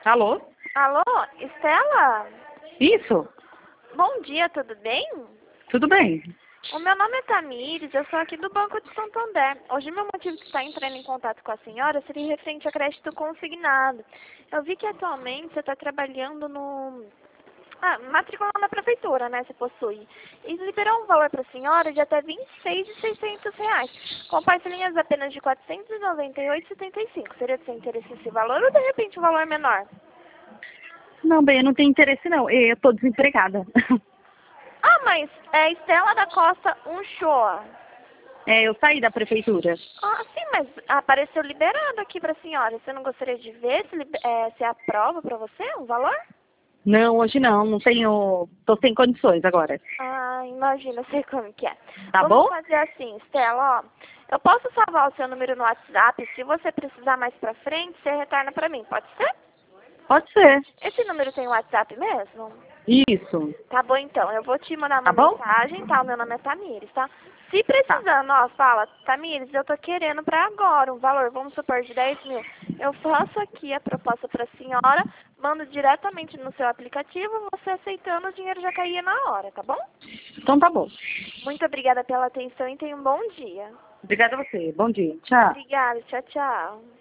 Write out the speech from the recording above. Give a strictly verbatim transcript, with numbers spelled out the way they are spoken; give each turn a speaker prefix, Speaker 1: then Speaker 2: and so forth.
Speaker 1: Alô?
Speaker 2: Alô, Estela?
Speaker 1: Isso?
Speaker 2: Bom dia, tudo bem?
Speaker 1: Tudo bem?
Speaker 2: O meu nome é Tamires, eu sou aqui do Banco de Santander. Hoje meu motivo de estar entrando em contato com a senhora seria referente a crédito consignado. Eu vi que atualmente você está trabalhando no... Ah, matriculando na prefeitura, né, você possui. E liberou um valor para a senhora de até vinte e seis mil e seiscentos reais, com parcelinhas apenas de quatrocentos e noventa e oito reais e setenta e cinco centavos. Seria de seu interesse esse valor ou de repente um valor menor?
Speaker 1: Não, bem, eu não tenho interesse não. Eu tô desempregada.
Speaker 2: Ah, mas é Estela da Costa Unchoa.
Speaker 1: É, eu saí da prefeitura.
Speaker 2: Ah, sim, mas apareceu liberado aqui para a senhora. Você não gostaria de ver se, libe- é, se aprova para você um valor?
Speaker 1: Não, hoje não. Não tenho... Tô sem condições agora.
Speaker 2: Ah, imagina, eu sei como que é.
Speaker 1: Tá
Speaker 2: Vamos
Speaker 1: bom?
Speaker 2: fazer assim, Estela, ó. Eu posso salvar o seu número no WhatsApp. Se você precisar mais pra frente, você retorna pra mim, pode ser?
Speaker 1: Pode ser.
Speaker 2: Esse número tem WhatsApp mesmo?
Speaker 1: Isso.
Speaker 2: Tá bom, então. Eu vou te mandar uma
Speaker 1: Tá bom?
Speaker 2: mensagem, tá? O meu nome é Tamires, tá? Se
Speaker 1: Tá.
Speaker 2: precisando, ó, fala, Tamires, eu tô querendo pra agora um valor, vamos supor, de dez mil. Eu faço aqui a proposta pra senhora, mando diretamente no seu aplicativo, você aceitando, o dinheiro já caía na hora, tá bom?
Speaker 1: Então tá bom.
Speaker 2: Muito obrigada pela atenção e tenha um bom dia.
Speaker 1: Obrigada a você. Bom dia. Tchau.
Speaker 2: Obrigada, tchau, tchau.